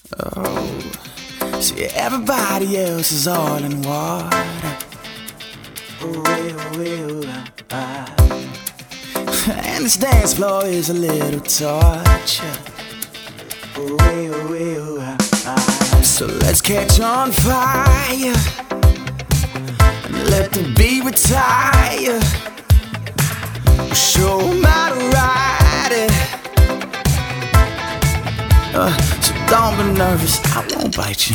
Oh, see, everybody else is all in water. And this dance floor is a little torture. So let's catch on fire and let the beat retire. Show 'em how to ride it. So don't be nervous, I won't bite you.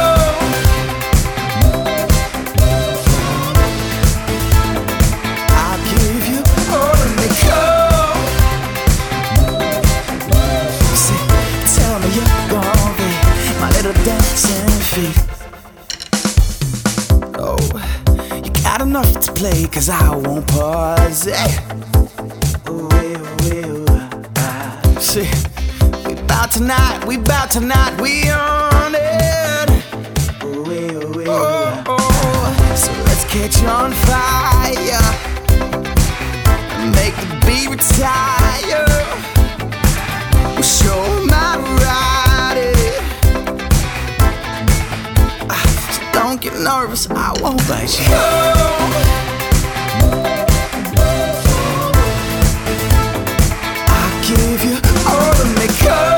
I'll give you all of me. See, tell me you're gonna be my little dancing feet. Oh, you got enough to play, 'cause I won't pause. See, we bout tonight, we on it. So let's catch on fire and make the beat retire. We'll show 'em how to ride it. So don't get nervous, I won't bite you. I'll give you all of me,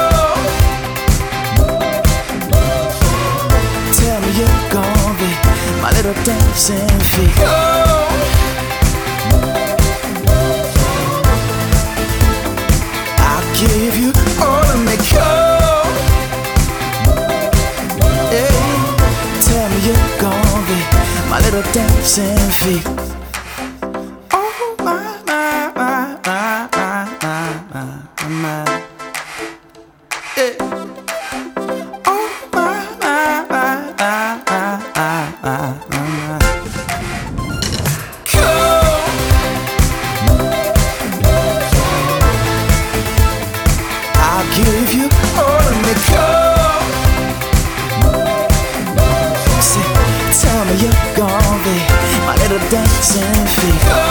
tell me you're gonna be my little dancing feet. I'll give you all of me, hey, tell me you're gonna be my little dancing feet. Oh my, yeah. Oh my. I'll give you all of me, see, tell me you're gonna be my little dancing feet.